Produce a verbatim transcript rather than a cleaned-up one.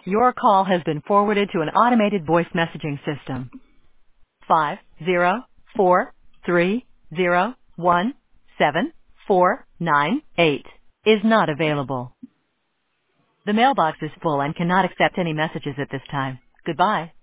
Your call has been forwarded to an automated voice messaging system. Five zero four three zero one seven four nine eight is not available. The mailbox is full and cannot accept any messages at this time. Goodbye.